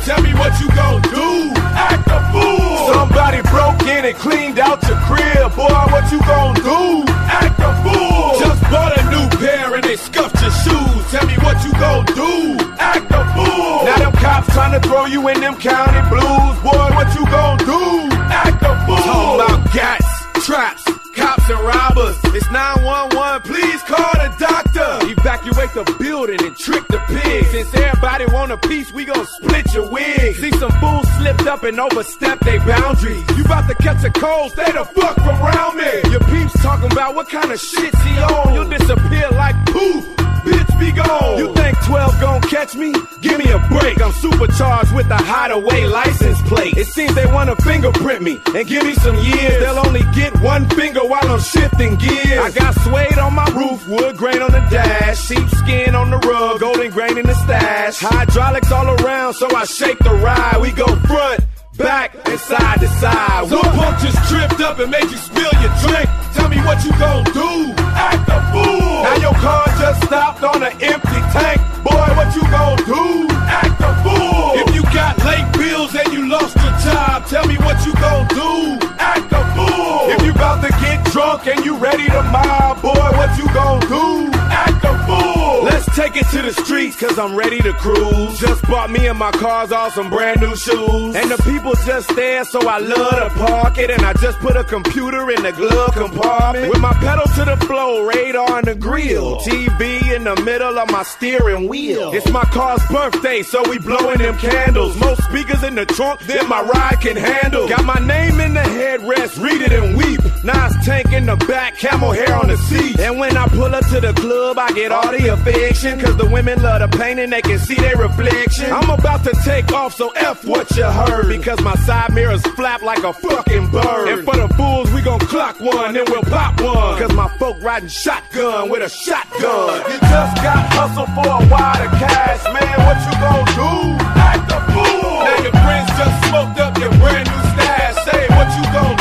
tell me what you gon' do. Act a fool. Somebody broke in and cleaned out your crib. Boy, what you gon' do? Act a fool. Just bought a new pair and they scuffed your shoes. Tell me what you gon' do. Act a fool. Now them cops trying to throw you in them county blues. Boy, what you gon' do? Act a fool. Talking about gats, traps, cops and robbers. It's 911, please call the doctor. Evacuate the building and trick the pigs. Since everybody want a piece, we gon' split your wig. See some fools slipped up and overstepped their boundaries. You about to catch a cold, stay the fuck from around me. Your peeps talking about what kind of shit he on. You'll disappear like poof. Bitch, be gone. You think 12 gon' catch me? Give me a break. I'm supercharged with a hideaway license plate. It seems they wanna fingerprint me and give me some years. They'll only get one finger while I'm shifting gears. I got suede on my roof, wood grain on the dash, sheepskin on the rug, golden grain in the stash. Hydraulics all around, so I shake the ride. We go front, back, and side to side. Some punk just tripped up and made you spill your drink. Tell me what you gon' do. Act a fool. Now your car just stopped on an empty tank. Boy, what you gon' do? Act a fool. If you got late bills and you lost your job, tell me what you gon' do. Act a fool. If you about to get drunk and you ready to mob, boy, what you gon' do? Act a fool. Let's take it to the streets, cause I'm ready to cruise. Just bought me and my cars all some brand new shoes. And the people just there, so I love to park it. And I just put a computer in the glove compartment. With my pedal to the floor, radar in the grill, TV in the middle of my steering wheel. It's my car's birthday, so we blowing them candles. Most speakers in the trunk than my ride can handle. Got my name in the headrest, read it and weep. Nas tank in the back, camel hair on the seat. And when I pull up to the club, I get all the affection, cause the women love the pain and they can see their reflection. I'm about to take off, so F what you heard, because my side mirrors flap like a fucking bird. And for the fools, we gon' clock one, then we'll pop one, cause my folk riding shotgun with a shotgun. You just got hustle for a while to cash, man, what you gon' do? Act a fool. Now your friends just smoked up your brand new stash. Say what you gon' do?